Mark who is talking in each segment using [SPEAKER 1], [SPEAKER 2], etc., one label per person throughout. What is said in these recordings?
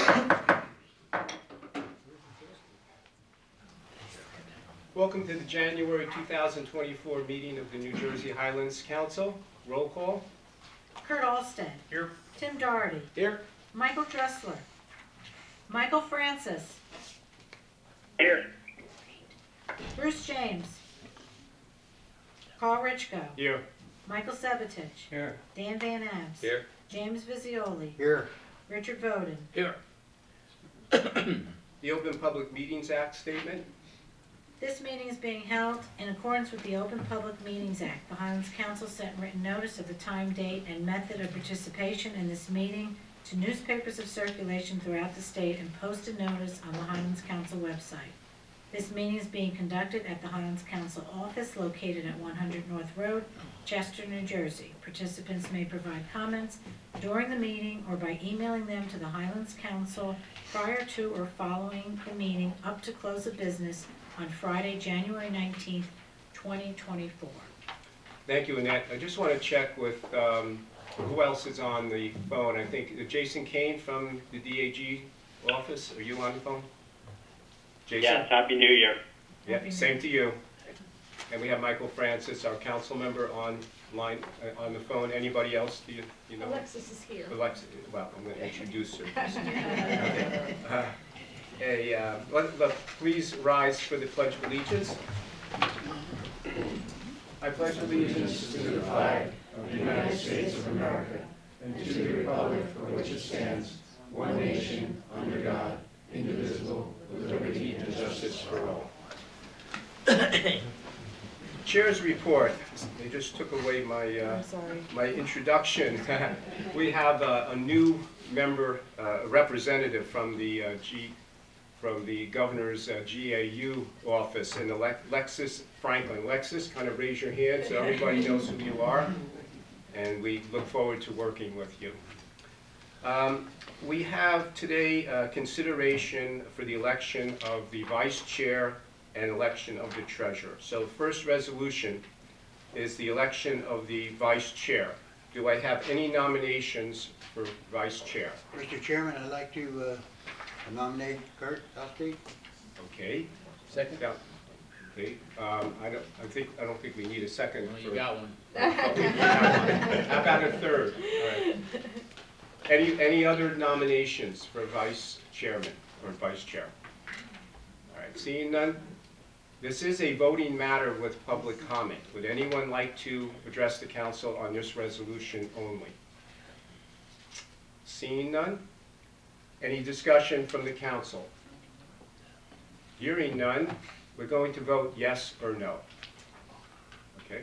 [SPEAKER 1] Welcome to the January 2024 meeting of the New Jersey Highlands Council. Roll call.
[SPEAKER 2] Kurt Alstead.
[SPEAKER 1] Here.
[SPEAKER 2] Tim Doherty.
[SPEAKER 1] Here.
[SPEAKER 2] Michael Dressler. Michael Francis.
[SPEAKER 3] Here.
[SPEAKER 2] Bruce James. Carl Richko.
[SPEAKER 1] Here.
[SPEAKER 2] Michael Sebitich.
[SPEAKER 1] Here.
[SPEAKER 2] Dan Van Abs.
[SPEAKER 1] Here.
[SPEAKER 2] James Visioli.
[SPEAKER 4] Here.
[SPEAKER 2] Richard Voden.
[SPEAKER 1] Here. The Open Public Meetings Act statement.
[SPEAKER 2] This meeting is being held in accordance with the Open Public Meetings Act. The Highlands Council sent written notice of the time, date, and method of participation in this meeting to newspapers of circulation throughout the state and posted notice on the Highlands Council website. This meeting is being conducted at the Highlands Council office located at 100 North Road, Chester, New Jersey. Participants may provide comments during the meeting or by emailing them to the Highlands Council prior to or following the meeting up to close of business on Friday, January 19th, 2024.
[SPEAKER 1] Thank you, Annette. I just want to check with who else is on the phone. I think Jason Kane from the DAG office. Are you on the phone? Jason?
[SPEAKER 3] Yes, Happy New Year.
[SPEAKER 1] Yeah,
[SPEAKER 2] Happy New
[SPEAKER 1] same
[SPEAKER 2] Year.
[SPEAKER 1] to you. And we have Michael Francis, our council member, online on the phone. Anybody else? Do you know?
[SPEAKER 5] Alexis is here.
[SPEAKER 1] Alexis. Well, I'm going to introduce her. Please rise for the Pledge of Allegiance. I pledge allegiance to the flag of the United States of America and to the republic for which it stands, one nation, under God, indivisible, with liberty and justice for all. Chair's report. They just took away my introduction. We have a new member, representative from the governor's GAU office, and Lexis Franklin. Lexis, kind of raise your hand so everybody knows who you are, and we look forward to working with you. We have today consideration for the election of the vice chair and election of the treasurer. So the first resolution is the election of the vice chair. Do I have any nominations for vice chair?
[SPEAKER 4] Mr. Chairman, I'd like to nominate Kurt Alstead.
[SPEAKER 1] Okay.
[SPEAKER 6] Second?
[SPEAKER 1] Yeah. Okay. I don't think we need a second.
[SPEAKER 6] Well, you got one.
[SPEAKER 1] How about a third? All right. Any other nominations for vice chairman or vice chair? All right. Seeing none. This is a voting matter with public comment. Would anyone like to address the council on this resolution only? Seeing none. Any discussion from the council? Hearing none, we're going to vote yes or no. Okay?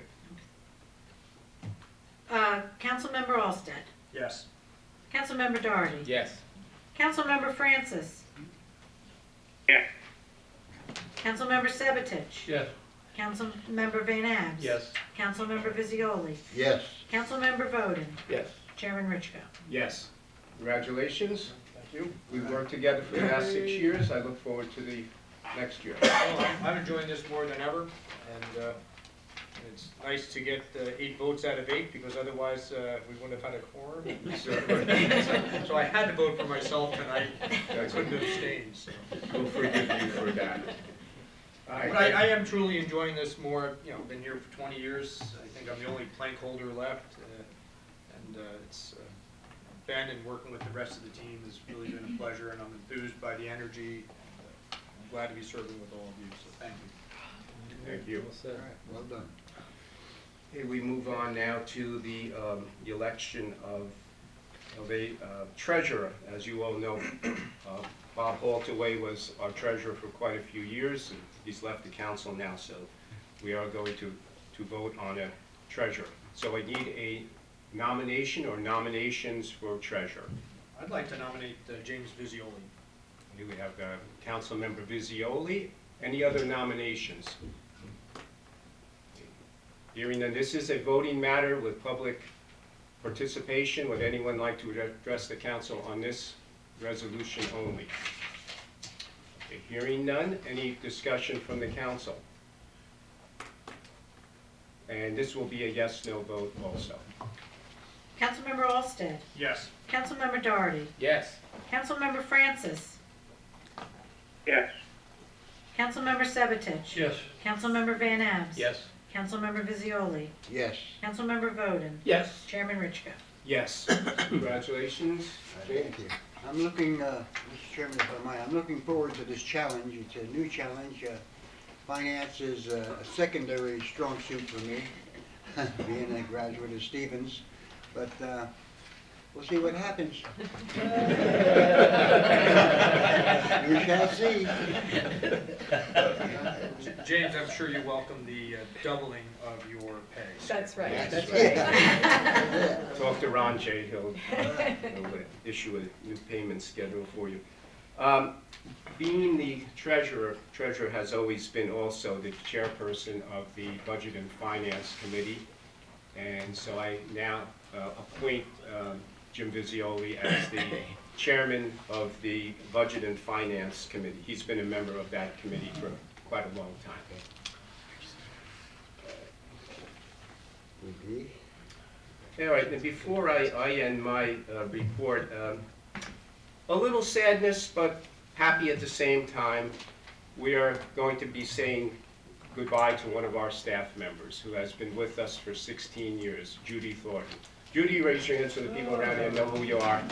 [SPEAKER 2] Councilmember Alstead.
[SPEAKER 1] Yes.
[SPEAKER 2] Councilmember Doherty.
[SPEAKER 6] Yes.
[SPEAKER 2] Councilmember Francis.
[SPEAKER 3] Yes.
[SPEAKER 2] Councilmember Sebitich.
[SPEAKER 6] Yes.
[SPEAKER 2] Councilmember Van Abs.
[SPEAKER 6] Yes.
[SPEAKER 2] Councilmember Visioli.
[SPEAKER 4] Yes.
[SPEAKER 2] Councilmember Voden.
[SPEAKER 6] Yes.
[SPEAKER 2] Chairman Richko.
[SPEAKER 1] Yes. Congratulations. Thank you. We've worked together for the last 6 years. I look forward to the next year.
[SPEAKER 7] Well, I'm enjoying this more than ever, and it's nice to get 8 votes out of 8, because otherwise we wouldn't have had a quorum. So I had to vote for myself tonight. I couldn't abstain. So.
[SPEAKER 1] We'll forgive you for that.
[SPEAKER 7] But I am truly enjoying this more. You know, I've been here for 20 years. I think I'm the only plank holder left, and it's been, and working with the rest of the team has really been a pleasure, and I'm enthused by the energy. I'm glad to be serving with all of you, so thank you.
[SPEAKER 1] Thank you.
[SPEAKER 4] All right, well done.
[SPEAKER 1] Okay, we move on now to the election of a treasurer. As you all know, Bob Haltaway was our treasurer for quite a few years, and he's left the council now, so we are going to vote on a treasurer. So I need a nomination or nominations for treasurer.
[SPEAKER 7] I'd like to nominate James Visioli.
[SPEAKER 1] Here we have Councilmember Visioli. Any other nominations? Hearing none, this is a voting matter with public participation. Would anyone like to address the council on this resolution only? Okay, hearing none, any discussion from the council? And this will be a yes/no vote also.
[SPEAKER 2] Councilmember Olsted.
[SPEAKER 7] Yes.
[SPEAKER 2] Councilmember Doherty.
[SPEAKER 5] Yes.
[SPEAKER 2] Councilmember Francis.
[SPEAKER 3] Yes.
[SPEAKER 2] Councilmember Sabatich.
[SPEAKER 5] Yes.
[SPEAKER 2] Councilmember Van Abs.
[SPEAKER 5] Yes.
[SPEAKER 2] Councilmember Visioli.
[SPEAKER 4] Yes.
[SPEAKER 2] Councilmember Voden.
[SPEAKER 5] Yes.
[SPEAKER 2] Chairman Richka.
[SPEAKER 1] Yes. Congratulations.
[SPEAKER 4] Thank you. I'm looking, Mr. Chairman, if I might, I'm looking forward to this challenge. It's a new challenge. Finance is a secondary strong suit for me, being a graduate of Stevens. But we'll see what happens. We shall see.
[SPEAKER 7] James, I'm sure you welcome the doubling of your pay.
[SPEAKER 6] That's right.
[SPEAKER 1] That's
[SPEAKER 6] right.
[SPEAKER 1] Talk to Ron J. He'll issue a new payment schedule for you. Being the treasurer has always been also the chairperson of the Budget and Finance Committee. And so I now appoint Jim Visioli as the chairman of the Budget and Finance Committee. He's been a member of that committee for quite a long time.
[SPEAKER 4] Indeed.
[SPEAKER 1] All right, and before I end my report, a little sadness, but happy at the same time. We are going to be saying goodbye to one of our staff members who has been with us for 16 years, Judy Thornton. Judy, raise your hand so the people around here know who you are.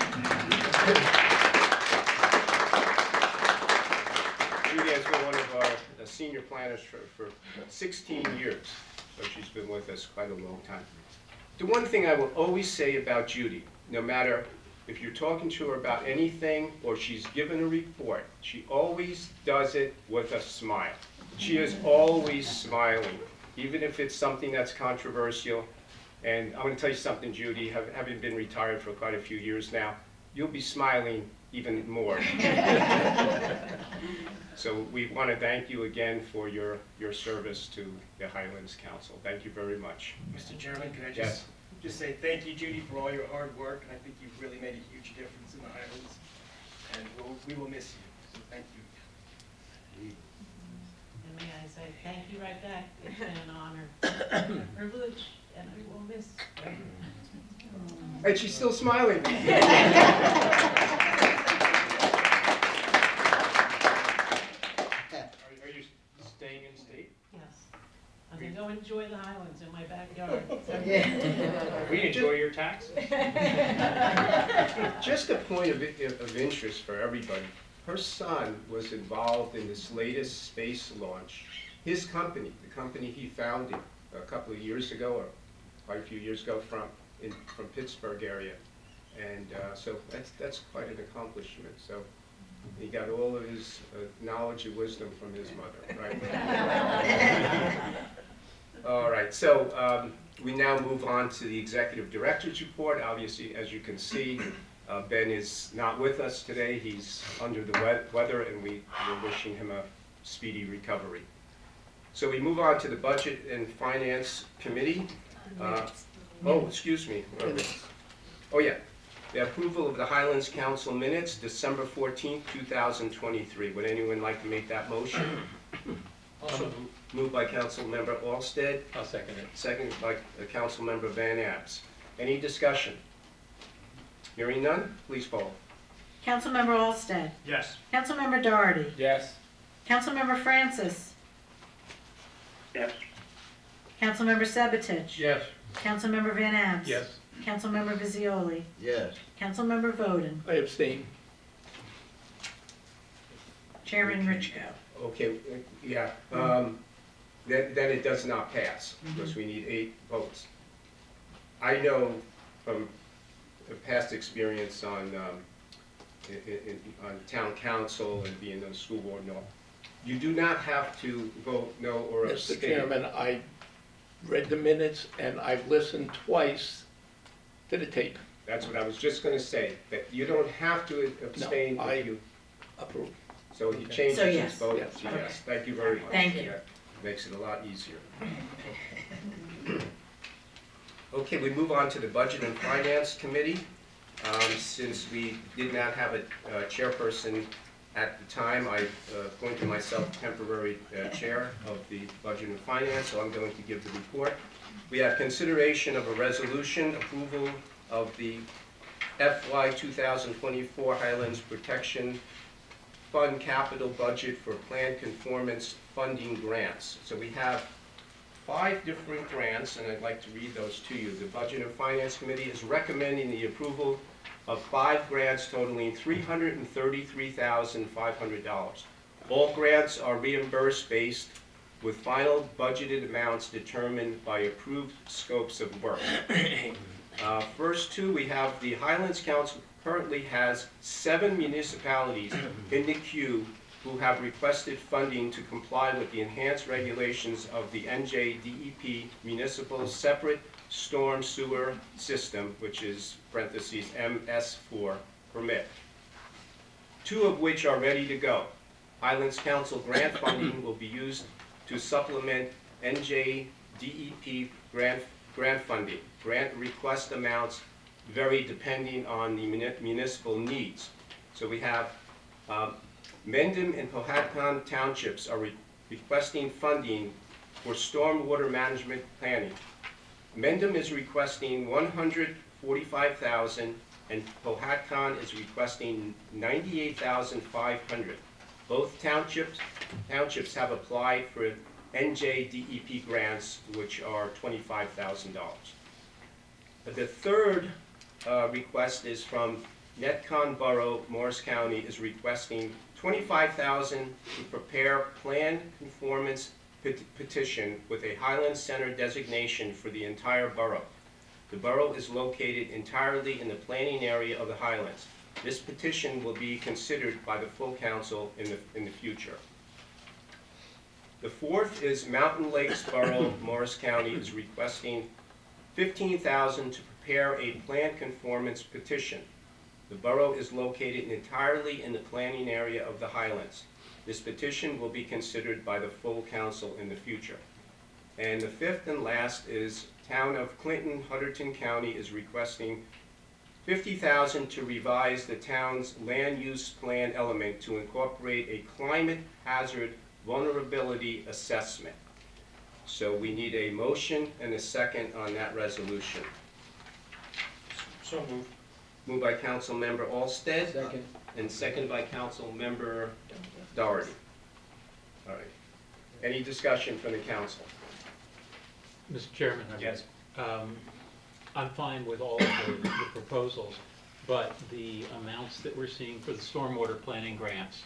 [SPEAKER 1] Judy has been one of our senior planners for 16 years, so she's been with us quite a long time. The one thing I will always say about Judy, no matter if you're talking to her about anything or she's given a report, she always does it with a smile. She is always smiling, even if it's something that's controversial. And I'm going to tell you something, Judy, having been retired for quite a few years now, you'll be smiling even more. So we want to thank you again for your service to the Highlands Council. Thank you very much.
[SPEAKER 8] Mr. Chairman, can I
[SPEAKER 1] Yes.
[SPEAKER 8] just say thank you, Judy, for all your hard work, and I think you've really made a huge difference in the Highlands, and we will miss you, so thank you.
[SPEAKER 6] And may I say thank you right back. It's been an honor, and a privilege, and I will miss everyone.
[SPEAKER 1] And she's still smiling.
[SPEAKER 7] Are you staying in state?
[SPEAKER 6] Yes. I'm gonna go enjoy the Highlands in my backyard.
[SPEAKER 7] We enjoy your taxes.
[SPEAKER 1] Just a point of interest for everybody. Her son was involved in this latest space launch. His company, the company he founded a couple of years ago, or quite a few years ago, from Pittsburgh area. And so that's quite an accomplishment. So he got all of his knowledge and wisdom from his mother, right? All right, so we now move on to the Executive Director's Report. Obviously, as you can see, Ben is not with us today. He's under the weather, and we're wishing him a speedy recovery. So we move on to the Budget and Finance Committee. Oh, excuse me. Oh, yeah. The approval of the Highlands Council minutes, December 14th, 2023. Would anyone like to make that motion?
[SPEAKER 7] Also,
[SPEAKER 1] Moved by Councilmember Alsted,
[SPEAKER 5] I'll second it.
[SPEAKER 1] seconded by Councilmember Van Abs. Any discussion? Hearing none, please poll.
[SPEAKER 2] Councilmember Olsted.
[SPEAKER 7] yes.
[SPEAKER 2] Councilmember Doherty.
[SPEAKER 5] Yes.
[SPEAKER 2] Councilmember Francis.
[SPEAKER 3] Yes.
[SPEAKER 2] Councilmember Sabatich.
[SPEAKER 5] Yes.
[SPEAKER 2] Councilmember Van Abs.
[SPEAKER 5] Yes.
[SPEAKER 2] Councilmember Visioli.
[SPEAKER 4] Yes.
[SPEAKER 2] Councilmember Voden.
[SPEAKER 5] I abstain.
[SPEAKER 2] Chairman Richko.
[SPEAKER 1] Okay, yeah, then it does not pass, because we need 8 votes. I know from a past experience on town council and being on the school board and all, you do not have to vote no or abstain.
[SPEAKER 5] Mr. Chairman, I read the minutes and I've listened twice to the tape.
[SPEAKER 1] That's what I was just gonna say, that you don't have to abstain
[SPEAKER 5] No,
[SPEAKER 1] if you,
[SPEAKER 5] Approve.
[SPEAKER 1] so he changes
[SPEAKER 2] So
[SPEAKER 1] his
[SPEAKER 2] yes.
[SPEAKER 1] vote
[SPEAKER 5] Yes.
[SPEAKER 1] to yes. Thank you very much.
[SPEAKER 2] Thank you.
[SPEAKER 1] That makes it a lot easier. Okay, we move on to the Budget and Finance Committee. Since we did not have a chairperson at the time, I appointed myself temporary chair of the Budget and Finance, so I'm going to give the report. We have consideration of a resolution approval of the FY 2024 Highlands Protection Fund capital budget for plan conformance funding grants. So we have 5 different grants, and I'd like to read those to you. The Budget and Finance Committee is recommending the approval of 5 grants totaling $333,500. All grants are reimbursed based with final budgeted amounts determined by approved scopes of work. First 2, we have the Highlands Council currently has 7 municipalities in the queue who have requested funding to comply with the enhanced regulations of the NJDEP Municipal Separate Storm Sewer System, which is parentheses MS4 permit, 2 of which are ready to go. Highlands Council grant funding will be used to supplement NJDEP grant funding. Grant request amounts vary depending on the municipal needs. So we have Mendham and Powhatan Townships are requesting funding for stormwater management planning. Mendham is requesting $145,000 and Powhatan is requesting $98,500. Both townships have applied for NJDEP grants, which are $25,000. The third request is from Netcon Borough, Morris County, is requesting $25,000 to prepare plan conformance petition with a Highlands Center designation for the entire borough. The borough is located entirely in the planning area of the Highlands. This petition will be considered by the full council in the future. The fourth is Mountain Lakes Borough, Morris County, is requesting $15,000 to prepare a plan conformance petition. The borough is located entirely in the planning area of the Highlands. This petition will be considered by the full council in the future. And the fifth and last is Town of Clinton, Hunterdon County, is requesting $50,000 to revise the town's land use plan element to incorporate a climate hazard vulnerability assessment. So we need a motion and a second on that resolution.
[SPEAKER 7] So moved.
[SPEAKER 1] Moved by Council Member Alsted.
[SPEAKER 5] Second.
[SPEAKER 1] And second by Council Member Doherty. All right. Any discussion from the council?
[SPEAKER 9] Mr. Chairman,
[SPEAKER 1] Yes.
[SPEAKER 9] I'm fine with all of the proposals, but the amounts that we're seeing for the stormwater planning grants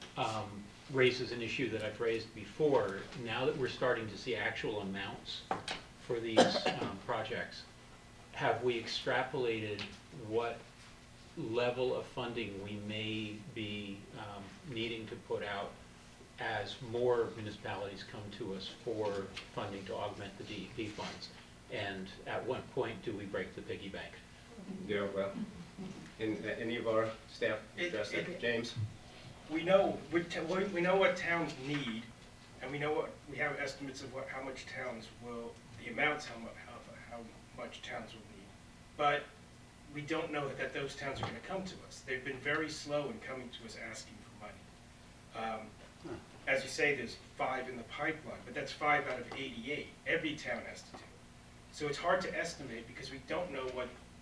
[SPEAKER 9] raises an issue that I've raised before. Now that we're starting to see actual amounts for these projects, have we extrapolated what level of funding we may be needing to put out as more municipalities come to us for funding to augment the DEP funds? And at what point do we break the piggy bank?
[SPEAKER 1] Yeah, well, any of our staff address that? James?
[SPEAKER 8] We know what towns need, and we have estimates of how much towns will, the amounts, how much towns will need. But we don't know that those towns are going to come to us. They've been very slow in coming to us asking for money. As you say, there's 5 in the pipeline, but that's 5 out of 88. Every town has to do it. So it's hard to estimate because we don't know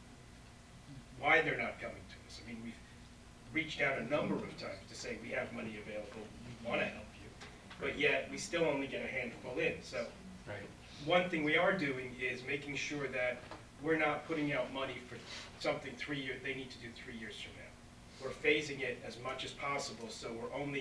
[SPEAKER 8] why they're not coming to us. I mean, we've reached out a number of times to say we have money available, we want to help you, but yet we still only get a handful in. So
[SPEAKER 9] Right.
[SPEAKER 8] one thing we are doing is making sure that we're not putting out money for something 3 years, they need to do 3 years from now. We're phasing it as much as possible, so we're only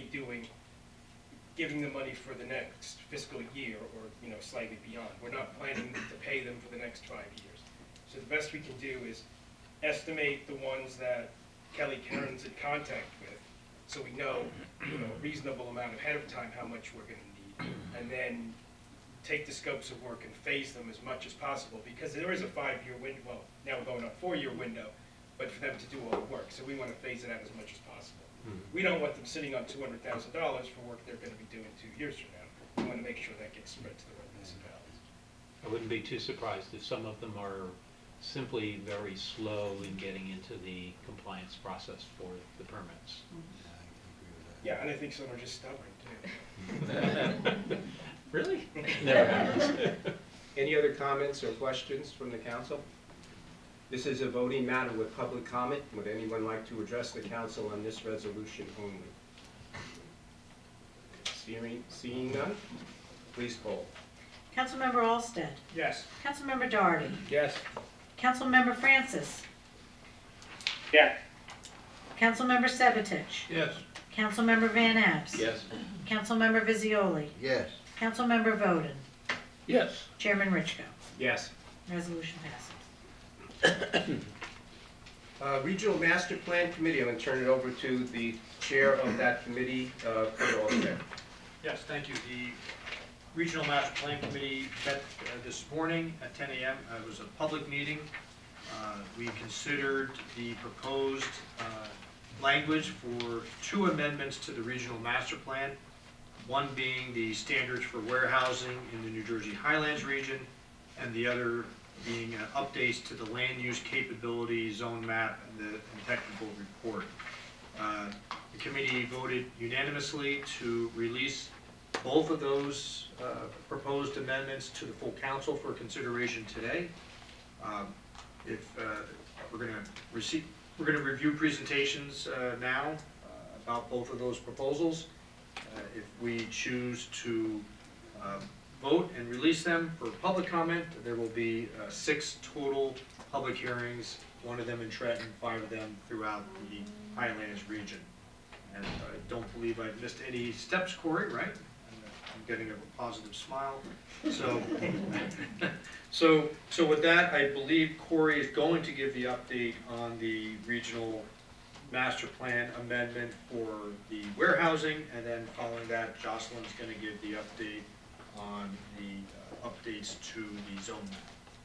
[SPEAKER 8] giving the money for the next fiscal year or slightly beyond. We're not planning to pay them for the next 5 years. So the best we can do is estimate the ones that Kelly Cairns in contact with, so we know, a reasonable amount ahead of time how much we're going to need, and then take the scopes of work and phase them as much as possible, because there is a 5-year window, well, now we're going on a 4-year window, but for them to do all the work, so we want to phase it out as much as possible. We don't want them sitting on $200,000 for work they're going to be doing 2 years from now. We want to make sure that gets spread to the right municipalities.
[SPEAKER 9] I wouldn't be too surprised if some of them are simply very slow in getting into the compliance process for the permits.
[SPEAKER 8] Yeah, and I think some are just stubborn too.
[SPEAKER 9] Really? Never happens.
[SPEAKER 1] Any other comments or questions from the council? This is a voting matter with public comment. Would anyone like to address the council on this resolution only? Seeing none, please poll.
[SPEAKER 2] Councilmember Olsted.
[SPEAKER 7] Yes.
[SPEAKER 2] Councilmember Doherty.
[SPEAKER 5] Yes.
[SPEAKER 2] Councilmember Francis.
[SPEAKER 3] Yes.
[SPEAKER 2] Councilmember Sebatich.
[SPEAKER 5] Yes.
[SPEAKER 2] Councilmember Van Apps.
[SPEAKER 5] Yes.
[SPEAKER 2] Councilmember Visioli.
[SPEAKER 4] Yes.
[SPEAKER 2] Councilmember Voden.
[SPEAKER 5] Yes.
[SPEAKER 2] Chairman Richko.
[SPEAKER 1] Yes.
[SPEAKER 2] Resolution passes.
[SPEAKER 1] Regional Master Plan Committee, I'm going to turn it over to the chair of that committee, Kurt Olsted.
[SPEAKER 7] Yes, thank you. The Regional Master Plan Committee met this morning at 10 a.m. It was a public meeting. We considered the proposed language for 2 amendments to the Regional Master Plan, one being the standards for warehousing in the New Jersey Highlands region, and the other being updates to the land use capability zone map and the technical report. The committee voted unanimously to release both of those proposed amendments to the full council for consideration today. We're going to review presentations now about both of those proposals. If we choose to vote and release them for public comment, there will be 6 total public hearings, 1 of them in Trenton, 5 of them throughout the Highlands region. And I don't believe I've missed any steps, Corey, right? I'm getting a positive smile. So with that, I believe Corey is going to give the update on the regional master plan amendment for the warehousing, and then following that, Jocelyn's going to give the update on the updates to the zone map.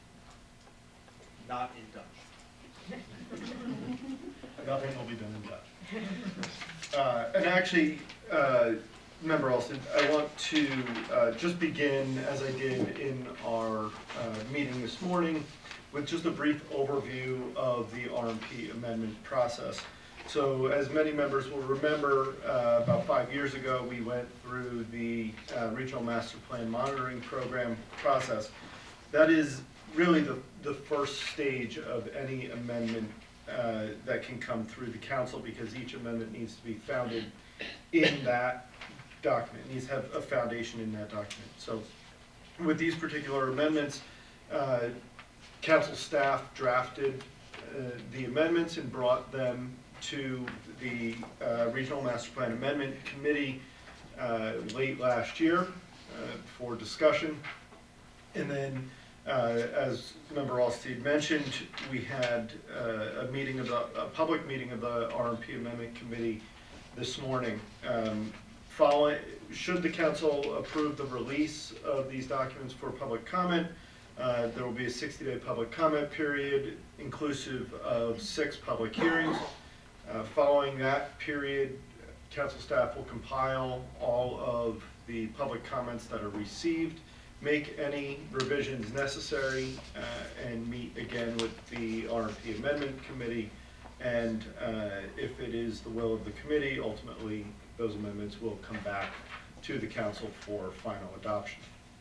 [SPEAKER 7] Not in Dutch.
[SPEAKER 10] Nothing will be done in Dutch. And actually, Member Alston, I want to just begin, as I did in our meeting this morning, with just a brief overview of the RMP amendment process. So as many members will remember, about 5 years ago, we went through the Regional Master Plan Monitoring Program process. That is really the first stage of any amendment that can come through the council, because each amendment needs to be founded in that document, it needs to have a foundation in that document. So with these particular amendments, council staff drafted the amendments and brought them to the Regional Master Plan Amendment Committee late last year for discussion. And then, as Member Alstead mentioned, we had a public meeting of the RMP Amendment Committee this morning. Should the council approve the release of these documents for public comment, there will be a 60-day public comment period inclusive of 6 public hearings. Following that period, council staff will compile all of the public comments that are received, make any revisions necessary, and meet again with the RMP Amendment Committee. And if it is the will of the committee, ultimately those amendments will come back to the council for final adoption.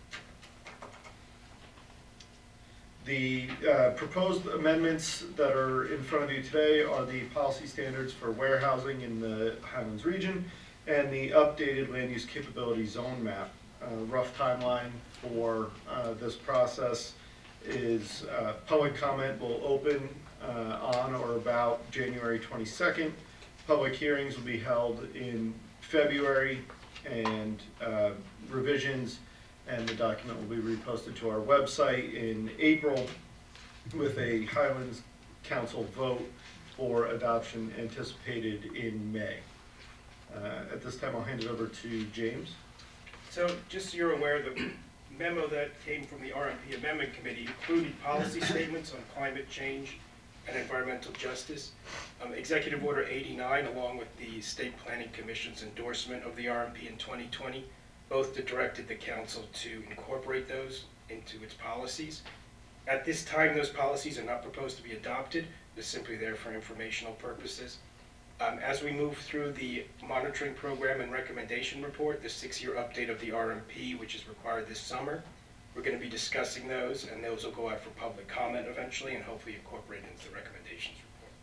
[SPEAKER 10] The proposed amendments that are in front of you today are the policy standards for warehousing in the Highlands region and the updated land use capability zone map. Rough timeline for this process is public comment will open on or about January 22nd. Public hearings will be held in February, and revisions and the document will be reposted to our website in April, with a Highlands Council vote for adoption anticipated in May. At this time, I'll hand it over to James.
[SPEAKER 8] So just so you're aware, the memo that came from the RMP Amendment Committee included policy statements on climate change and environmental justice. Executive Order 89, along with the State Planning Commission's endorsement of the RMP in 2020, both directed the council to incorporate those into its policies. At this time, those policies are not proposed to be adopted. They're simply there for informational purposes. As we move through the monitoring program and recommendation report, the 6-year update of the RMP, which is required this summer, We're going to be discussing those, and those will go out for public comment eventually, and hopefully incorporate into the recommendations report.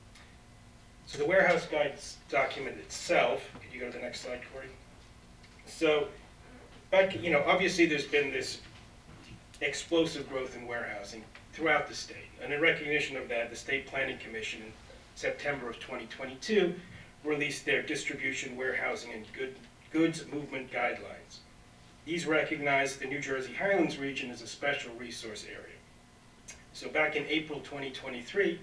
[SPEAKER 8] So the warehouse guides document itself, could you go to the next slide, Corey? So, obviously there's been this explosive growth in warehousing throughout the state. And in recognition of that, the State Planning Commission in September of 2022 released their distribution, warehousing, and goods movement guidelines. These recognize the New Jersey Highlands region as a special resource area. So back in April 2023,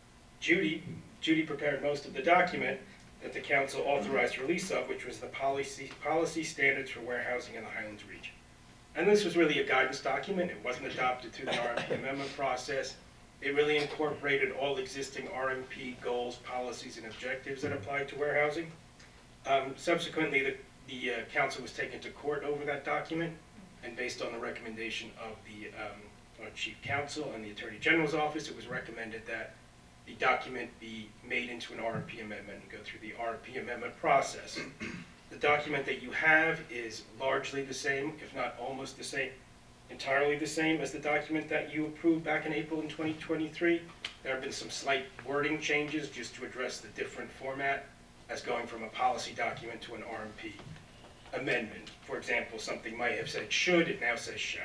[SPEAKER 8] Judy prepared most of the document that the council authorized release of, which was the policy standards for warehousing in the Highlands region. And this was really a guidance document. It wasn't adopted through the RMP amendment process. It really incorporated all existing RMP goals, policies, and objectives that applied to warehousing. Subsequently, the council was taken to court over that document, and based on the recommendation of the chief counsel and the attorney general's office, it was recommended that the document be made into an RMP amendment and go through the RMP amendment process. The document that you have is largely the same, if not almost the same, entirely the same as the document that you approved back in April in 2023. There have been some slight wording changes just to address the different format as going from a policy document to an RMP amendment. For example, something might have said should, it now says shall.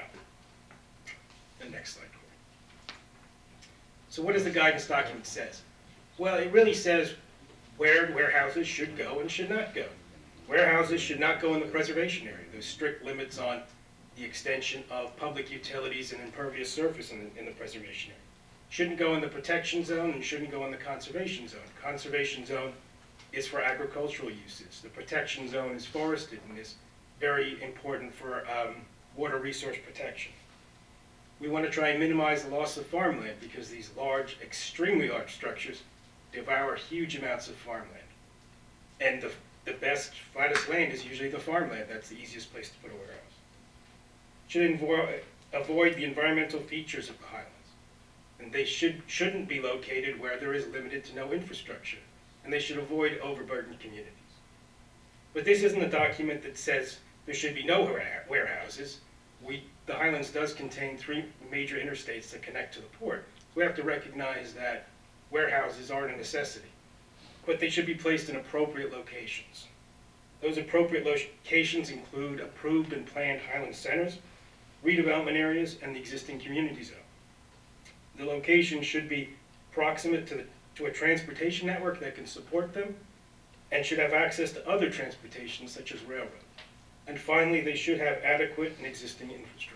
[SPEAKER 8] The next slide, Corey. So what does the guidance document says? Well, it really says where warehouses should go and should not go. Warehouses should not go in the preservation area. There's strict limits on the extension of public utilities and impervious surface in the preservation area. Shouldn't go in the protection zone and shouldn't go in the conservation zone. Conservation zone is for agricultural uses. The protection zone is forested and is very important for water resource protection. We want to try and minimize the loss of farmland because these large, extremely large structures devour huge amounts of farmland. And the best, flattest land is usually the farmland. That's the easiest place to put a warehouse. Should avoid the environmental features of the Highlands. And they shouldn't be located where there is limited to no infrastructure. And they should avoid overburdened communities. But this isn't a document that says there should be no warehouses. The Highlands does contain 3 major interstates that connect to the port. We have to recognize that warehouses aren't a necessity, but they should be placed in appropriate locations. Those appropriate locations include approved and planned Highland centers, redevelopment areas, and the existing community zone. The location should be proximate to a transportation network that can support them and should have access to other transportation such as railroad. And finally, they should have adequate and existing infrastructure.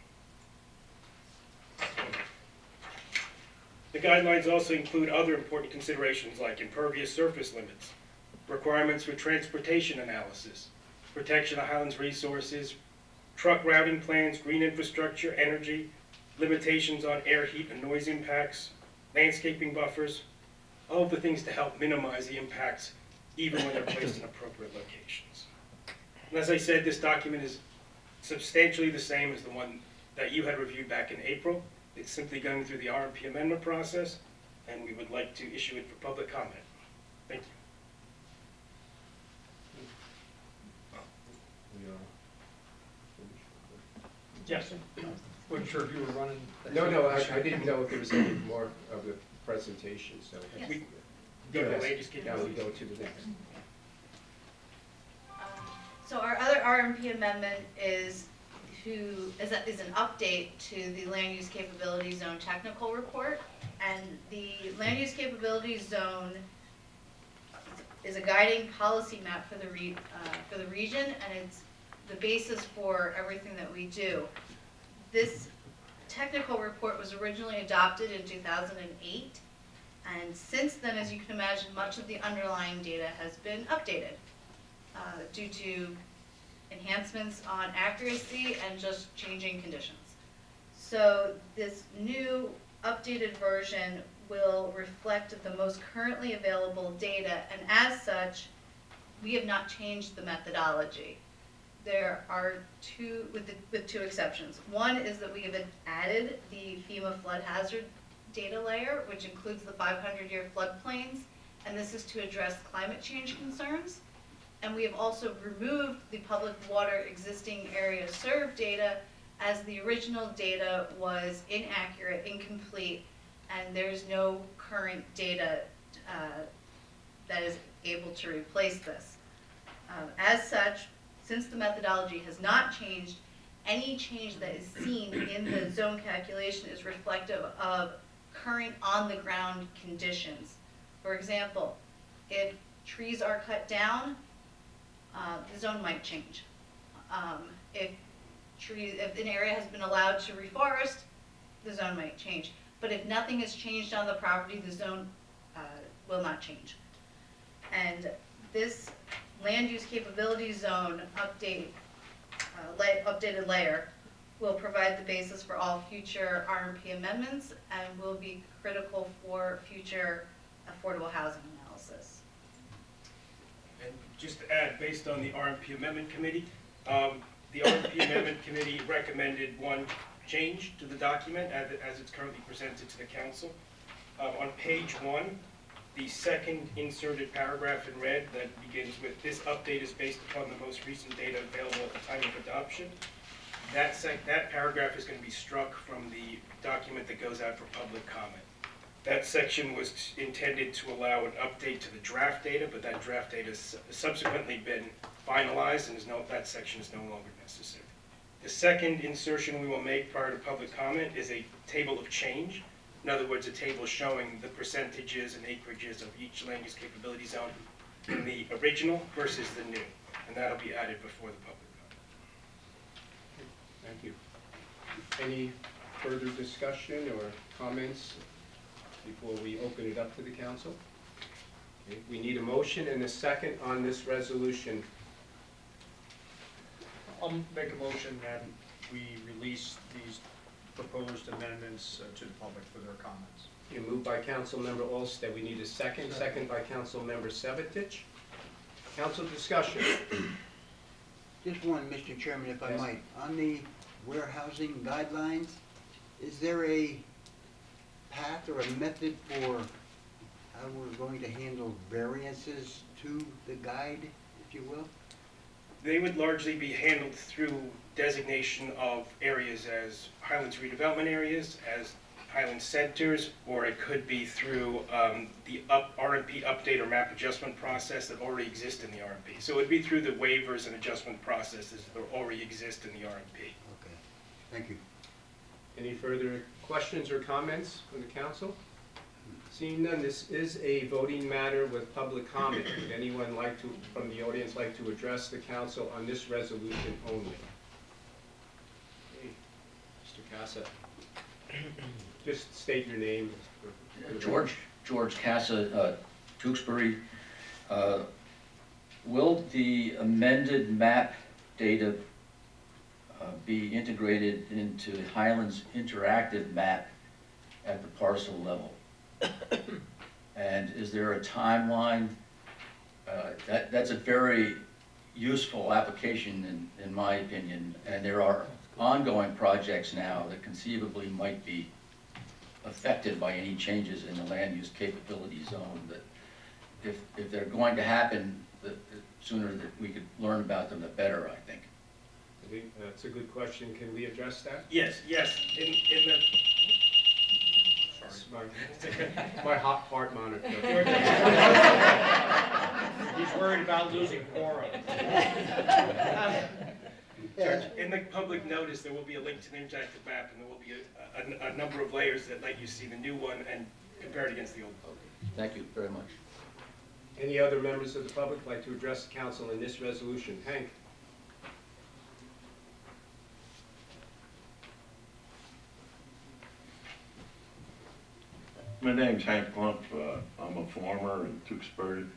[SPEAKER 8] The guidelines also include other important considerations like impervious surface limits, requirements for transportation analysis, protection of Highlands resources, truck routing plans, green infrastructure, energy, limitations on air, heat, and noise impacts, landscaping buffers, all of the things to help minimize the impacts even when they're placed in appropriate locations. And as I said, this document is substantially the same as the one that you had reviewed back in April. It's simply going through the RMP amendment process, and we would like to issue it for public comment. Thank you.
[SPEAKER 7] Yes. Wasn't sure if you were running.
[SPEAKER 1] No, I didn't know if there was any more of the presentation, so.
[SPEAKER 2] Yes.
[SPEAKER 1] We
[SPEAKER 8] Go to the
[SPEAKER 1] yes,
[SPEAKER 8] ladies'
[SPEAKER 1] now we go to the next.
[SPEAKER 11] So our other RMP amendment is an update to the Land Use Capability Zone Technical Report. And the Land Use Capability Zone is a guiding policy map for the region, and it's the basis for everything that we do. This technical report was originally adopted in 2008, and since then, as you can imagine, much of the underlying data has been updated due to enhancements on accuracy and just changing conditions. So this new updated version will reflect the most currently available data, and as such, we have not changed the methodology. There are two exceptions. One is that we have added the FEMA flood hazard data layer, which includes the 500-year floodplains, and this is to address climate change concerns. And we have also removed the public water existing area served data as the original data was inaccurate, incomplete, and there's no current data that is able to replace this. As such, since the methodology has not changed, any change that is seen in the zone calculation is reflective of current on-the-ground conditions. For example, if trees are cut down, the zone might change. If an area has been allowed to reforest, the zone might change. But if nothing has changed on the property, the zone will not change. And this land use capability zone updated layer will provide the basis for all future RMP amendments and will be critical for future affordable housing analysis.
[SPEAKER 8] And just to add, based on the RMP Amendment Committee, the RMP Amendment Committee recommended one change to the document as it's currently presented to the council. On page 1, the second inserted paragraph in red that begins with, "This update is based upon the most recent data available at the time of adoption." That paragraph is going to be struck from the document that goes out for public comment. That section was intended to allow an update to the draft data, but that draft data has subsequently been finalized, and that section is no longer necessary. The second insertion we will make prior to public comment is a table of change. In other words, a table showing the percentages and acreages of each land use capability zone in the original versus the new, and that'll be added before the public comment.
[SPEAKER 1] Thank you. Any further discussion or comments before we open it up to the council? Okay, we need a motion and a second on this resolution.
[SPEAKER 7] I'll make a motion that we release these proposed amendments to the public for their comments.
[SPEAKER 1] You moved by Councilmember Olsted. We need a second. Second by Councilmember Sabatich. Council discussion.
[SPEAKER 4] Just one, Mr. Chairman, if I
[SPEAKER 1] Yes.
[SPEAKER 4] might. On the warehousing guidelines, is there a path or a method for how we're going to handle variances to the guide, if you will?
[SPEAKER 8] They would largely be handled through designation of areas as Highlands redevelopment areas, as Highland centers, or it could be through the RMP update or map adjustment process that already exist in the RMP. So it would be through the waivers and adjustment processes that already exist in the RMP.
[SPEAKER 4] Okay, thank you.
[SPEAKER 1] Any further questions or comments from the council? Seeing none, this is a voting matter with public comment. Would anyone from the audience like to address the council on this resolution only? Okay. Mr. Casa. Just state your name.
[SPEAKER 12] George Casa, Tewksbury. Will the amended map data be integrated into Highlands interactive map at the parcel level? And is there a timeline? That's a very useful application in my opinion, and there are ongoing projects now that conceivably might be affected by any changes in the land use capability zone, that if they're going to happen, the sooner that we could learn about them, the better, I think.
[SPEAKER 1] I think that's a good question. Can we address that?
[SPEAKER 8] Yes. In the
[SPEAKER 1] My heart monitor.
[SPEAKER 7] He's worried about losing quorum.
[SPEAKER 8] George, in the public notice, there will be a link to the interactive map, and there will be a number of layers that let you see the new one and compare it against the old one.
[SPEAKER 12] Thank you very much.
[SPEAKER 1] Any other members of the public like to address the council in this resolution? Hank?
[SPEAKER 13] My name's Hank Plump. I'm a farmer in Tewksbury.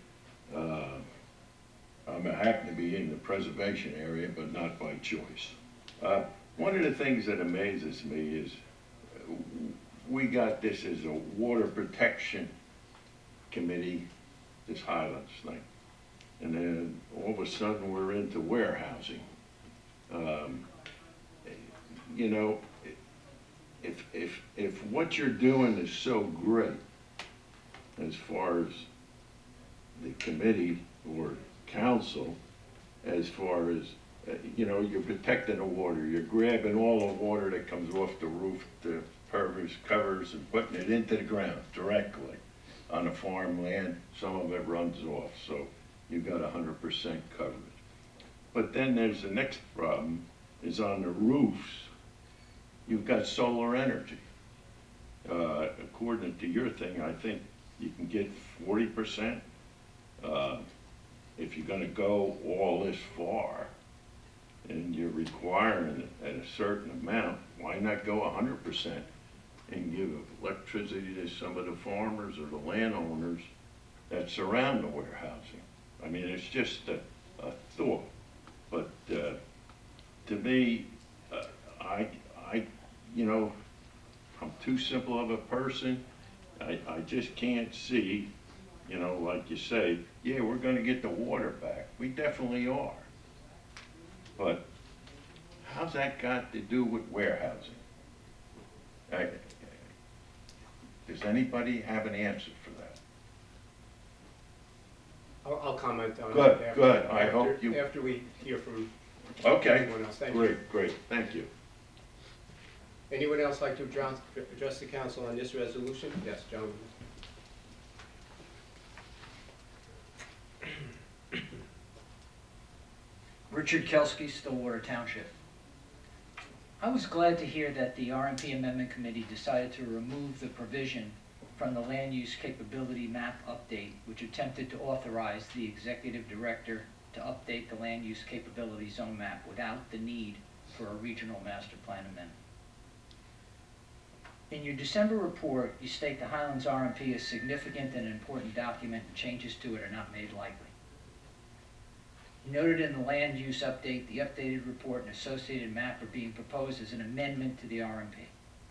[SPEAKER 13] I happen to be in the preservation area, but not by choice. One of the things that amazes me is we got this as a water protection committee, this Highlands thing. And then all of a sudden we're into warehousing. You know, if what you're doing is so great as far as the committee or council, as far as you know, you're protecting the water, you're grabbing all the water that comes off the roof, the pervious covers, and putting it into the ground directly. On the farmland, some of it runs off, so you've got 100% coverage. But then there's the next problem, is on the roofs, you've got solar energy. According to your thing, I think you can get 40%. If you're gonna go all this far, and you're requiring it at a certain amount, why not go 100% and give electricity to some of the farmers or the landowners that surround the warehousing? I mean, it's just a thought, but to me, you know, I'm too simple of a person. I just can't see, you know, like you say, yeah, we're gonna get the water back. We definitely are. But how's that got to do with warehousing? Does anybody have an answer for that?
[SPEAKER 1] I'll comment on it.
[SPEAKER 13] Good, good. I hope you-
[SPEAKER 1] After we hear from
[SPEAKER 13] Okay,
[SPEAKER 1] everyone else. Thank you.
[SPEAKER 13] great, thank you.
[SPEAKER 1] Anyone else like to address the council on this resolution? Yes, John.
[SPEAKER 14] Richard Kelsky, Stillwater Township. I was glad to hear that the RMP Amendment Committee decided to remove the provision from the Land Use Capability Map update, which attempted to authorize the Executive Director to update the Land Use Capability Zone map without the need for a regional master plan amendment. In your December report, you state the Highlands RMP is significant and important document and changes to it are not made likely. You noted in the land use update, the updated report and associated map are being proposed as an amendment to the RMP.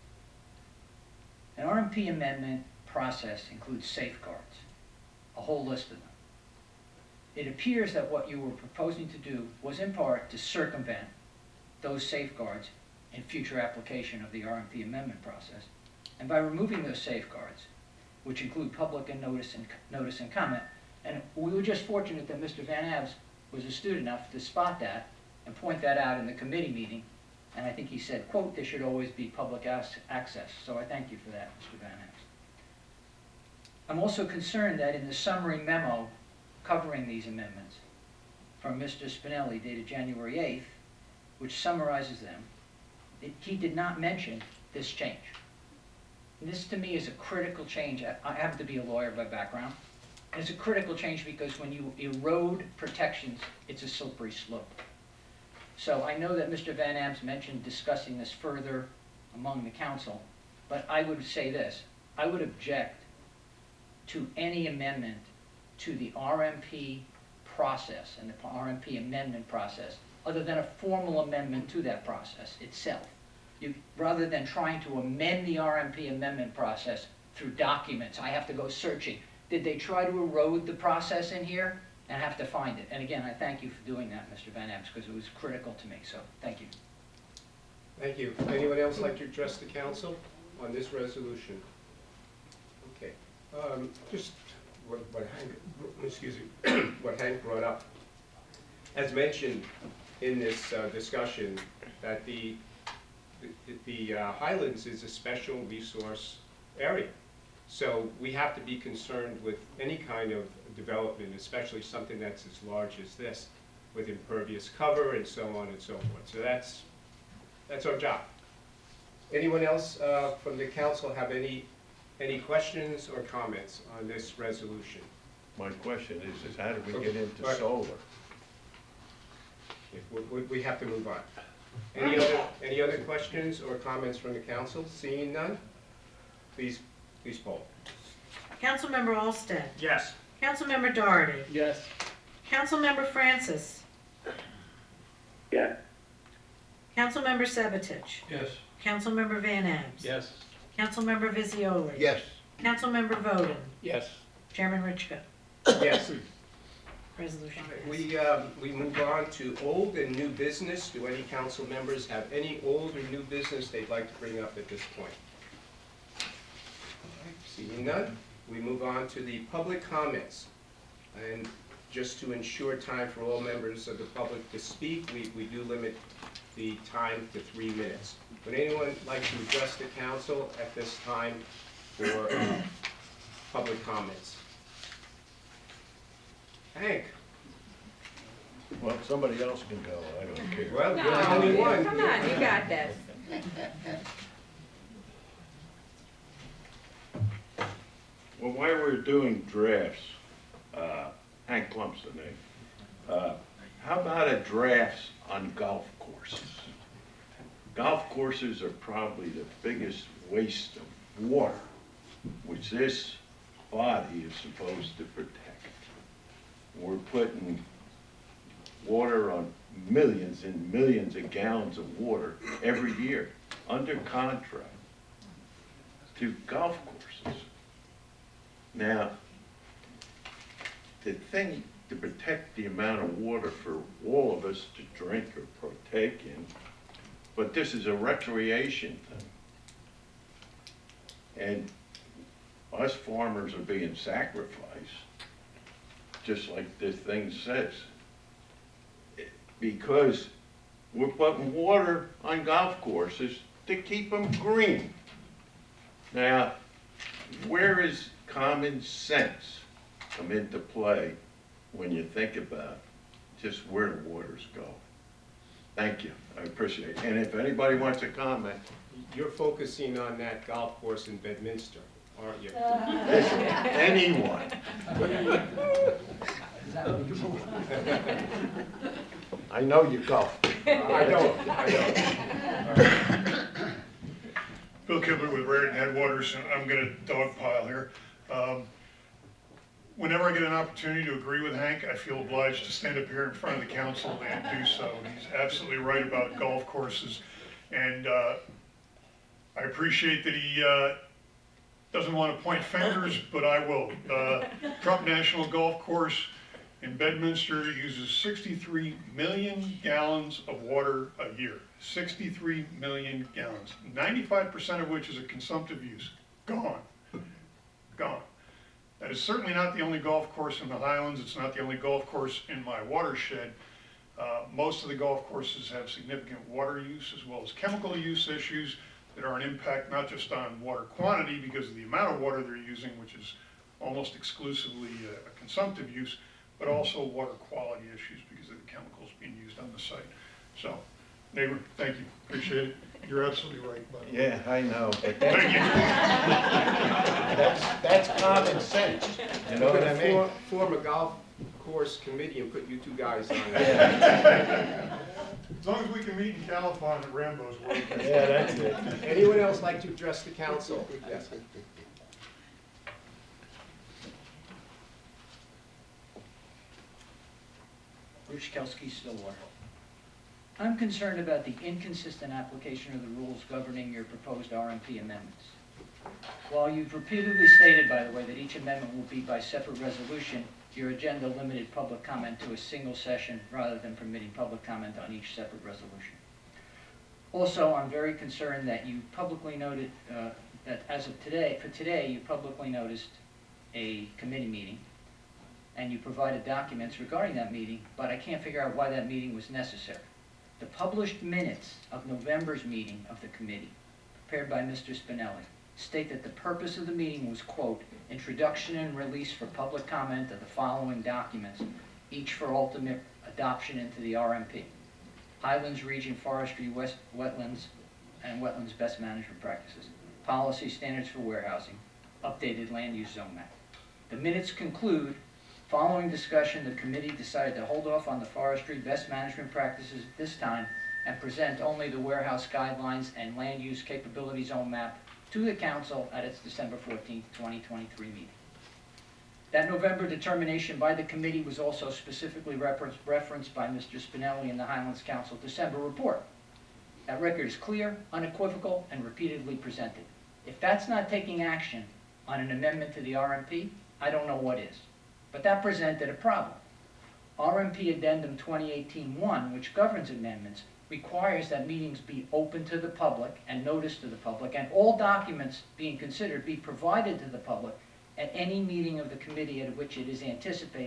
[SPEAKER 14] An RMP amendment process includes safeguards, a whole list of them. It appears that what you were proposing to do was in part to circumvent those safeguards in future application of the RMP amendment process. And by removing those safeguards, which include public and notice and comment, and we were just fortunate that Mr. Van Abs was astute enough to spot that and point that out in the committee meeting. And I think he said, quote, there should always be public access. So I thank you for that, Mr. Van Abs. I'm also concerned that in the summary memo covering these amendments from Mr. Spinelli dated January 8th, which summarizes them, he did not mention this change. And this to me is a critical change. I happen to be a lawyer by background. And it's a critical change because when you erode protections, it's a slippery slope. So I know that Mr. Van Abs mentioned discussing this further among the council, but I would say this. I would object to any amendment to the RMP process and the RMP amendment process other than a formal amendment to that process itself. Rather than trying to amend the RMP amendment process through documents, I have to go searching. Did they try to erode the process in here? And have to find it. And again, I thank you for doing that, Mr. Van Abs, because it was critical to me, so thank you.
[SPEAKER 1] Thank you. Anyone else like to address the council on this resolution? Okay. Just what Hank, excuse me, what Hank brought up. As mentioned in this discussion, that the Highlands is a special resource area. So we have to be concerned with any kind of development, especially something that's as large as this, with impervious cover and so on and so forth. So that's our job. Anyone else from the council have any questions or comments on this resolution?
[SPEAKER 13] My question is how do we get into solar?
[SPEAKER 1] We have to move on. Any other questions or comments from the council? Seeing none, please poll.
[SPEAKER 2] Councilmember Alsted.
[SPEAKER 7] Yes.
[SPEAKER 2] Councilmember Doherty.
[SPEAKER 5] Yes.
[SPEAKER 2] Councilmember Francis.
[SPEAKER 3] Yes.
[SPEAKER 2] Councilmember Sabatich.
[SPEAKER 5] Yes.
[SPEAKER 2] Councilmember Van Abs.
[SPEAKER 5] Yes.
[SPEAKER 2] Councilmember Visioli.
[SPEAKER 4] Yes.
[SPEAKER 2] Councilmember Voden.
[SPEAKER 5] Yes.
[SPEAKER 2] Chairman Richka.
[SPEAKER 1] Yes.
[SPEAKER 2] Resolution passed.
[SPEAKER 1] We move on to old and new business. Do any council members have any old or new business they'd like to bring up at this point? Seeing none, we move on to the public comments. And just to ensure time for all members of the public to speak, we do limit the time to 3 minutes. Would anyone like to address the council at this time for public comments? Hank?
[SPEAKER 13] Well, somebody else can go, I don't care.
[SPEAKER 1] Well, you're the only one.
[SPEAKER 15] Come on, you got this.
[SPEAKER 13] Well, while we're doing drafts, Hank Klump's the name. How about a drafts on golf courses? Golf courses are probably the biggest waste of water, which this body is supposed to protect. We're putting water on millions and millions of gallons of water every year under contract to golf courses. Now, the thing to protect the amount of water for all of us to drink or partake in, but this is a recreation thing. And us farmers are being sacrificed, just like this thing says, because we're putting water on golf courses to keep them green. Now, where is common sense come into play when you think about just where the waters go? Thank you, I appreciate it. And if anybody wants to comment.
[SPEAKER 1] You're focusing on that golf course in Bedminster, aren't you?
[SPEAKER 13] Listen, anyone. I know you golf.
[SPEAKER 1] I don't.
[SPEAKER 16] Bill Kibler with Raritan Headwaters, and I'm going to dogpile here. Whenever I get an opportunity to agree with Hank, I feel obliged to stand up here in front of the council and do so. He's absolutely right about golf courses, and I appreciate that he doesn't want to point fingers, but I will. Trump National Golf Course in Bedminster uses 63 million gallons of water a year. 63 million gallons, 95% of which is a consumptive use. Gone. Gone. That is certainly not the only golf course in the Highlands. It's not the only golf course in my watershed. Most of the golf courses have significant water use as well as chemical use issues that are an impact not just on water quantity because of the amount of water they're using, which is almost exclusively a consumptive use, but also water quality issues because of the chemicals being used on the site. So, neighbor, thank you, appreciate it. You're absolutely right, by the way.
[SPEAKER 13] Yeah, I know, but
[SPEAKER 16] Thank you.
[SPEAKER 13] that's common sense, you know what I mean?
[SPEAKER 1] Form a golf course committee and put you two guys on it.
[SPEAKER 13] Yeah.
[SPEAKER 16] As long as we can meet in California at Rambo's work.
[SPEAKER 13] Yeah, that's it.
[SPEAKER 1] Anyone else like to address the council? Yes.
[SPEAKER 14] Bruce Kelsky, Stillwater. I'm concerned about the inconsistent application of the rules governing your proposed RMP amendments. While you've repeatedly stated, by the way, that each amendment will be by separate resolution, your agenda limited public comment to a single session rather than permitting public comment on each separate resolution. Also, I'm very concerned that you publicly noted that as of today, you publicly noticed a committee meeting and you provided documents regarding that meeting, but I can't figure out why that meeting was necessary. The published minutes of November's meeting of the committee, prepared by Mr. Spinelli, state that the purpose of the meeting was, quote, introduction and release for public comment of the following documents, each for ultimate adoption into the RMP. Highlands Region Forestry Wetlands and Wetlands Best Management Practices, Policy Standards for Warehousing, Updated Land Use Zone Map. The minutes conclude, following discussion, the committee decided to hold off on the forestry best management practices at this time and present only the warehouse guidelines and land use capability zone map to the council at its December 14th, 2023 meeting. That November determination by the committee was also specifically referenced by Mr. Spinelli in the Highlands Council December report. That record is clear, unequivocal, and repeatedly presented. If that's not taking action on an amendment to the RMP, I don't know what is. But that presented a problem. RMP Addendum 2018-1, which governs amendments, requires that meetings be open to the public and noticed to the public, and all documents being considered be provided to the public at any meeting of the committee at which it is anticipated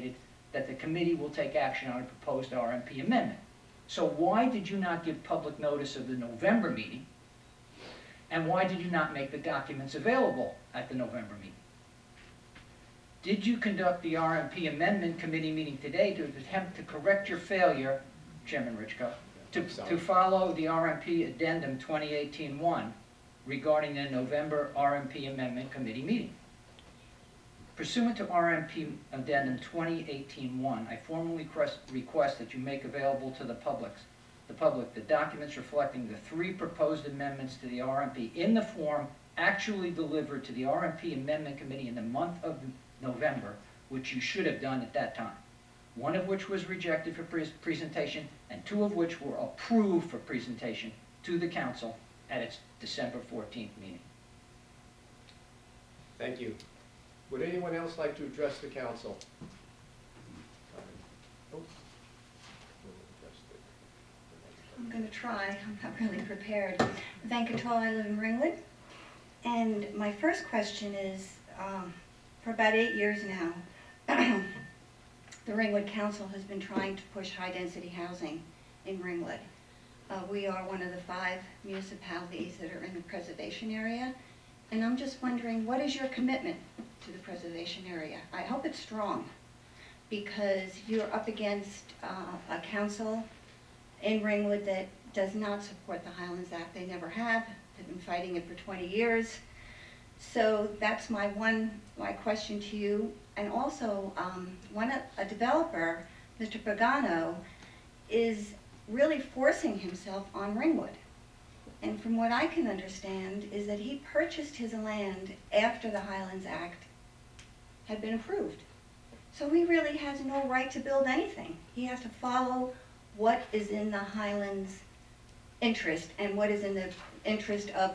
[SPEAKER 14] that the committee will take action on a proposed RMP amendment. So why did you not give public notice of the November meeting? And why did you not make the documents available at the November meeting? Did you conduct the RMP Amendment Committee meeting today to attempt to correct your failure, Chairman Richko, to follow the RMP Addendum 2018-1 regarding the November RMP Amendment Committee meeting? Pursuant to RMP Addendum 2018-1, I formally request that you make available to the public the documents reflecting the 3 proposed amendments to the RMP in the form actually delivered to the RMP Amendment Committee in the month of November, which you should have done at that time. 1 of which was rejected for presentation, and 2 of which were approved for presentation to the council at its December 14th meeting.
[SPEAKER 1] Thank you. Would anyone else like to address the council?
[SPEAKER 15] I'm going to try. I'm not really prepared. Venkatol, I live in Ringwood. And my first question is, for about 8 years now, the Ringwood Council has been trying to push high-density housing in Ringwood. We are one of the 5 municipalities that are in the preservation area. And I'm just wondering, what is your commitment to the preservation area? I hope it's strong, because you're up against a council in Ringwood that does not support the Highlands Act. They never have. They've been fighting it for 20 years. So that's my question to you. And also, a developer, Mr. Pagano, is really forcing himself on Ringwood. And from what I can understand is that he purchased his land after the Highlands Act had been approved. So he really has no right to build anything. He has to follow what is in the Highlands' interest and what is in the interest of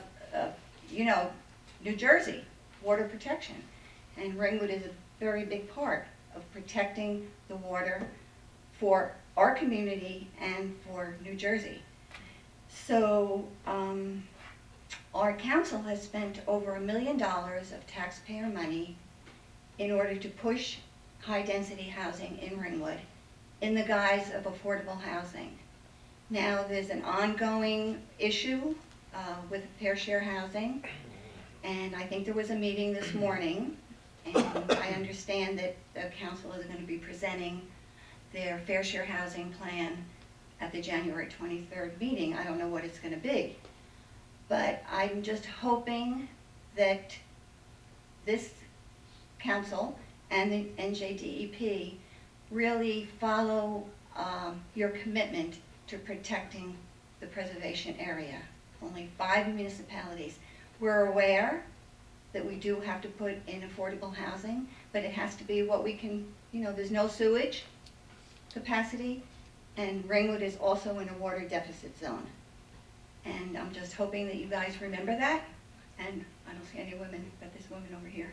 [SPEAKER 15] New Jersey, water protection. And Ringwood is a very big part of protecting the water for our community and for New Jersey. So our council has spent over $1 million of taxpayer money in order to push high-density housing in Ringwood in the guise of affordable housing. Now there's an ongoing issue with fair share housing, and I think there was a meeting this morning, and I understand that the council is going to be presenting their fair share housing plan at the January 23rd meeting. I don't know what it's going to be, but I'm just hoping that this council and the NJDEP really follow your commitment to protecting the preservation area. Only 5 municipalities. We're aware that we do have to put in affordable housing, but it has to be what we can, there's no sewage capacity, and Ringwood is also in a water deficit zone. And I'm just hoping that you guys remember that. And I don't see any women, but this woman over here.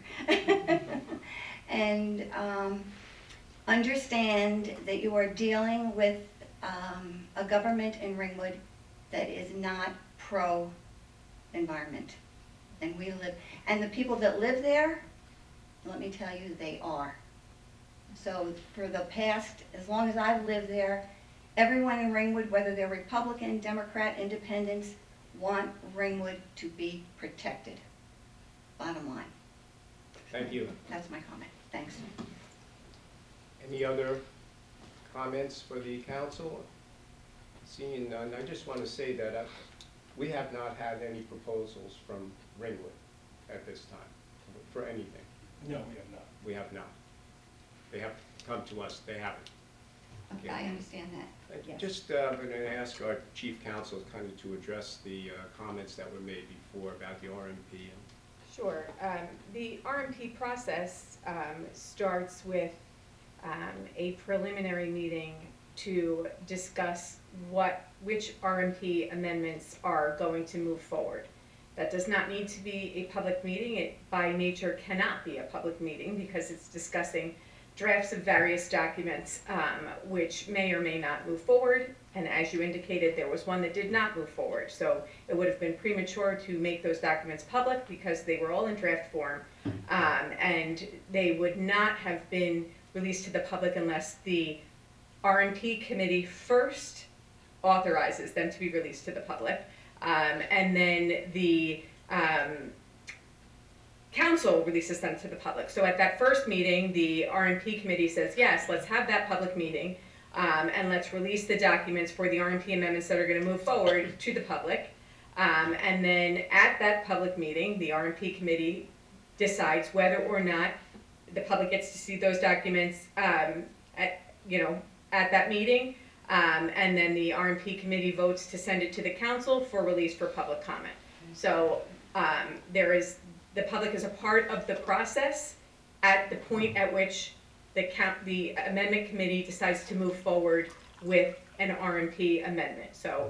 [SPEAKER 15] And understand that you are dealing with a government in Ringwood that is not pro-environment. And the people that live there, let me tell you, they are. So for the past, as long as I've lived there, everyone in Ringwood, whether they're Republican, Democrat, Independents, want Ringwood to be protected. Bottom line.
[SPEAKER 1] Thank you.
[SPEAKER 15] That's my comment. Thanks.
[SPEAKER 1] Any other comments for the council? Seeing none, I just want to say that we have not had any proposals from Ringwood at this time for anything.
[SPEAKER 8] No, we have not.
[SPEAKER 1] We have not. They have come to us, they haven't.
[SPEAKER 15] Okay, I understand that. Yes.
[SPEAKER 1] Just I'm going to ask our chief counsel kind of to address the comments that were made before about the RMP.
[SPEAKER 17] Sure. The RMP process starts with a preliminary meeting to discuss which RMP amendments are going to move forward. That does not need to be a public meeting. It by nature cannot be a public meeting because it's discussing drafts of various documents which may or may not move forward. And as you indicated, there was one that did not move forward. So it would have been premature to make those documents public because they were all in draft form. And they would not have been released to the public unless the RMP committee first authorizes them to be released to the public. And then the council releases them to the public. So at that first meeting, the RMP committee says, yes, let's have that public meeting, and let's release the documents for the RMP amendments that are gonna move forward to the public. And then at that public meeting, the RMP committee decides whether or not the public gets to see those documents, at that meeting. And then the RMP committee votes to send it to the council for release for public comment. So, the public is a part of the process at the point at which the amendment committee decides to move forward with an RMP amendment. So,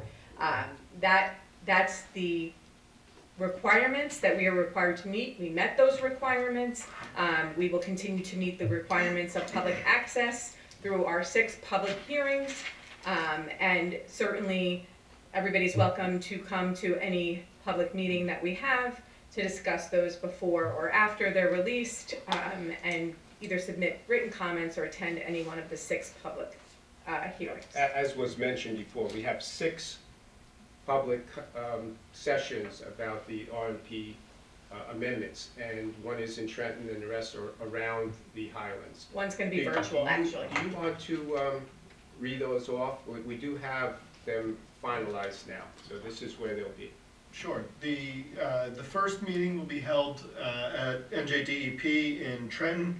[SPEAKER 17] that's the requirements that we are required to meet. We met those requirements. We will continue to meet the requirements of public access through our 6 public hearings. And certainly, everybody's welcome to come to any public meeting that we have to discuss those before or after they're released, and either submit written comments or attend any one of the 6 public hearings.
[SPEAKER 1] As was mentioned before, we have 6 public sessions about the RMP amendments, and one is in Trenton and the rest are around the Highlands.
[SPEAKER 17] One's going to be virtual, actually.
[SPEAKER 1] Do you want to read those off? We do have them finalized now, so this is where they'll be.
[SPEAKER 10] Sure. The first meeting will be held at NJDEP in Trenton.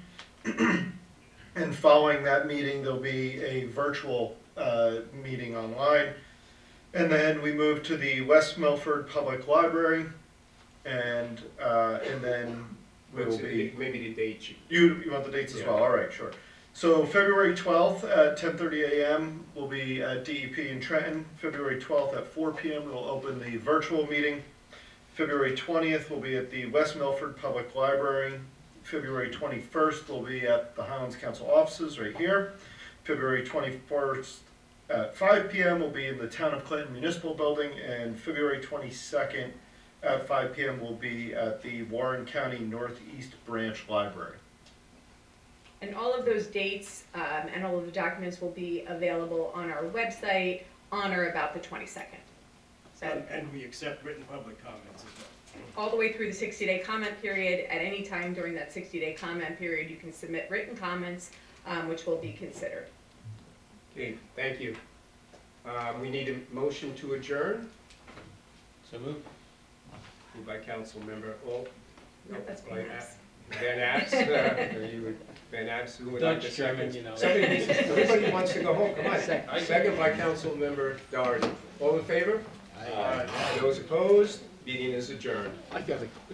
[SPEAKER 10] And following that meeting, there'll be a virtual meeting online. And then we move to the West Milford Public Library. And then we'll be...
[SPEAKER 1] Maybe the date.
[SPEAKER 10] You want the dates as well? All right, sure. So February 12th at 10:30 a.m. will be at DEP in Trenton. February 12th at 4 p.m. we'll open the virtual meeting. February 20th will be at the West Milford Public Library. February 21st will be at the Highlands Council offices right here. February 21st at 5 p.m. will be in the Town of Clinton Municipal Building. And February 22nd at 5 p.m. will be at the Warren County Northeast Branch Library.
[SPEAKER 17] And all of those dates and all of the documents will be available on our website on or about the 22nd. So,
[SPEAKER 8] And we accept written public comments as well.
[SPEAKER 17] all the way through the 60-day comment period. At any time during that 60-day comment period, you can submit written comments, which will be considered.
[SPEAKER 1] Okay, thank you. We need a motion to adjourn.
[SPEAKER 9] So moved.
[SPEAKER 1] Moved by Councilmember Alt.
[SPEAKER 17] No, that's
[SPEAKER 1] by
[SPEAKER 17] Van Ness.
[SPEAKER 1] Van Ness, Van Ness, who would like to
[SPEAKER 9] Dutch German,
[SPEAKER 1] second?
[SPEAKER 9] you know.
[SPEAKER 1] Everybody wants to go home, come on.
[SPEAKER 9] Second.
[SPEAKER 1] Second by Councilmember Doherty. All in favor? Aye. Those opposed? Meeting is adjourned.
[SPEAKER 5] I got a